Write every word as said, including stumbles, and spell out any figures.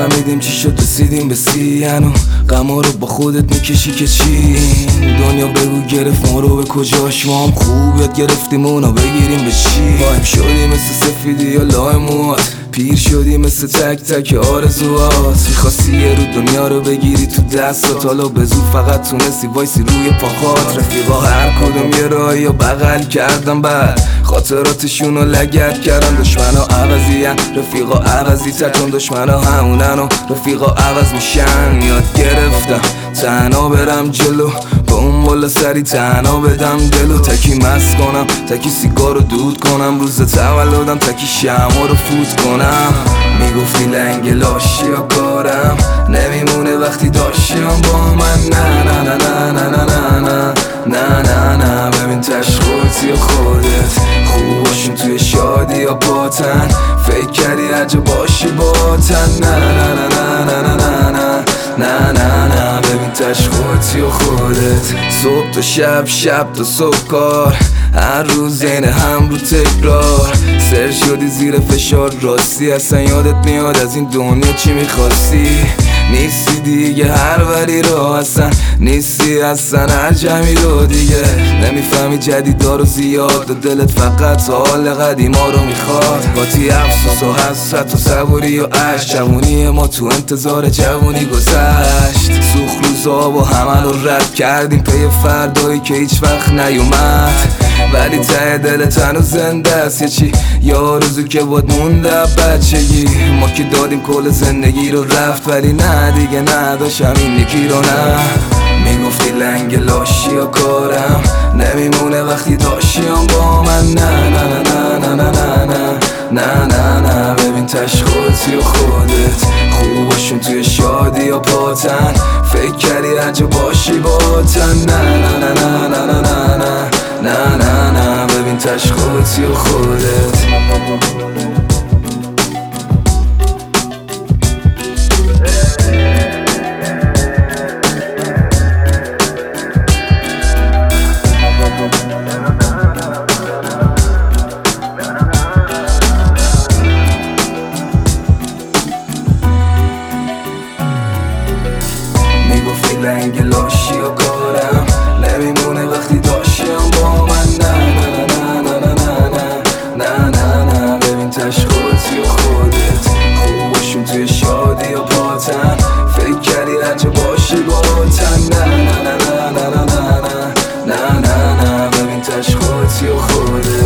نفهمیدیم چی شد رسیدیم به سیانو غما رو با خودت میکشی که چی دنیا بگو گرفت ما رو به کجاش ما هم خوب یاد گرفتیم اونا بگیریم به چی بایم شدی مثل سفیدی یا لای موات پیر شدی مثل تک تک آرزوات میخواستی یه رو دنیا رو بگیری تو دستات حالا به زور فقط تونستی وایسی روی پاهات رفیقا هر کدوم یه راهی یا بغل کردن بعد خاطراتشون رو لگد کردن دشمنا عوضی هن رفیقا عوضی تکن دشمنا همونن و رفیقا عوض میشن یاد گرفتم تنها برم جلو با اون بالا سری تنها بدم دلو تکی مست کنم تکی سیگار رو دود کنم روز تولدم تکی شمع رو فوت کنم میگفتی لنگ لاشی یا کارم نمیمونه وقتی داشتیم با من نه نه نه نه نه نه نه نه نه نه ببین تش خودتی و خودت خوباشون توی شادی یا پاتن فکر کردی عجب باشی باتن نه نه نه نه نه نه نه نه نه نه ببین تش خودتی و خودت صبح تا شب شب تا صبح کار هر روز این هم رو تکرار سر شدی زیر فشار راستی اصلا یادت میاد از این دنیا چی میخواستی نیستی دیگه هر وری رو اصلا نیستی اصلا عجمی رو دیگه نمیفهمی جدیدا رو زیاد و دلت فقط حال قدیما رو میخواد قاطی افسوس و حسرت و صبوری و عشق جوونی ما تو انتظار جوونی گذشت سوخ روزا و همه رو رد کردیم پی فردایی که هیچ وقت نیومد ولی ته دلت هنوز زنده است یه چی یا روزو که بود مونده بچگی ما که دادیم کل زندگی رو رفت ولی نه دیگه نداشتم این یکی رو نه میگفتی لنگ لاشی یا کارم نمیمونه وقتی داشتیم با من نه نه نه نه نه نه نه نه نه نه ببین تش خودتی و خودت خوباشون توی شادی یا پاتن فکر کردی عجب باشی باتن نه نه نه نه نه نه نه نه نه نه ببین تش خودتی و خودت میگفتی لنگ لاشی و کارم نمیمونه وقتی داشتیم با من نه نه نه نه نه نه نه نه نه ببین تش خودتی و خودت خوباشون توی شادی و پاتن فکر کردی عجب باشی باتن نه نه نه نه نه نه نه نه نه نه ببین تش خودتی و خودت